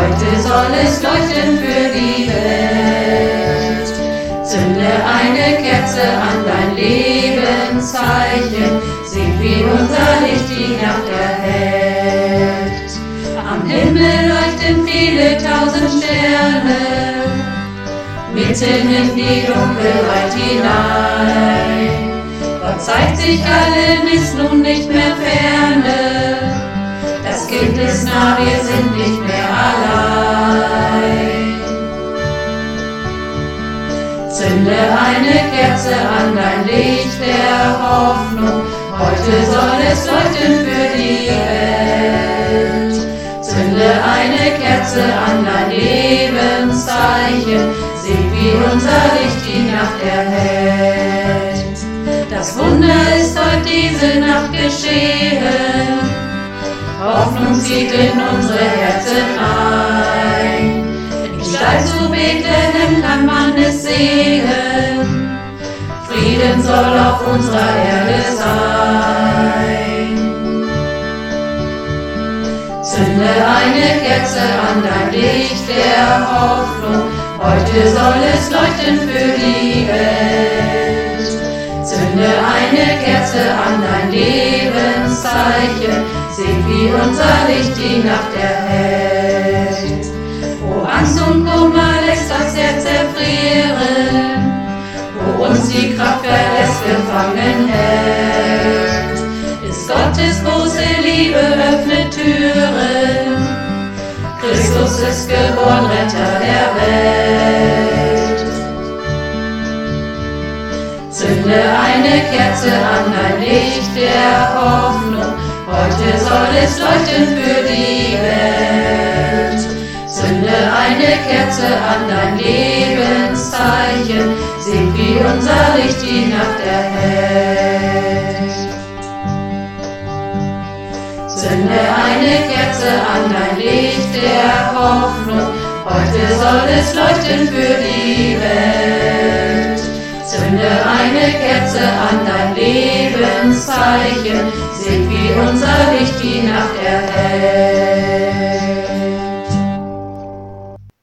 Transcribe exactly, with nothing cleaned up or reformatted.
heute soll es leuchten für die Welt. Zünde eine Kerze an dein Lebenszeichen, sieh wie unser Licht die Nacht erhellt. Am Himmel leuchten viele tausend Sterne, mitten in die Dunkelheit hinein. Gott zeigt sich allen, ist nun nicht mehr ferne, das Kind ist nah, wir sind nicht mehr allein. Zünde eine Kerze an dein Licht der Hoffnung, heute soll es leuchten für die Welt. Zünde eine Kerze an dein Lebenszeichen, sieh wie unser Licht die Nacht erhellt. Das Wunder ist heute diese Nacht geschehen, Hoffnung zieht in unsere Herzen ein. Im Stall zu Bethlehem kann man es sehen, Frieden soll auf unserer Erde sein. Zünde eine Kerze an dein Licht der Hoffnung, heute soll es leuchten für die Welt. Zünde eine Kerze an dein Lebenszeichen, sieh wie unser Licht die Nacht erhellt. Wo Angst und Kummer lässt das Herz erfrieren, wo uns die Kraft verlässt, gefangen hält, ist Gottes große Liebe, öffnet Türen. Christus ist geboren, Retter der Welt. Zünde eine Kerze an dein Licht der Hoffnung, heute soll es leuchten für die Welt. Zünde eine Kerze an dein Lebenszeichen, sieh wie unser Licht die Nacht erhellt. Zünde eine Kerze an dein Licht der Hoffnung, heute soll es leuchten für die Welt. Zünde eine Kerze an dein Lebenszeichen, sieh wie unser Licht die Nacht erhellt.